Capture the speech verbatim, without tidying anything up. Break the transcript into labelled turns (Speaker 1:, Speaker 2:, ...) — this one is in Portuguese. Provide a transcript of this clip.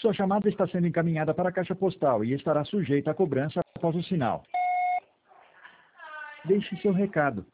Speaker 1: Sua chamada está sendo encaminhada para a caixa postal e estará sujeita à cobrança após o sinal. Deixe seu recado.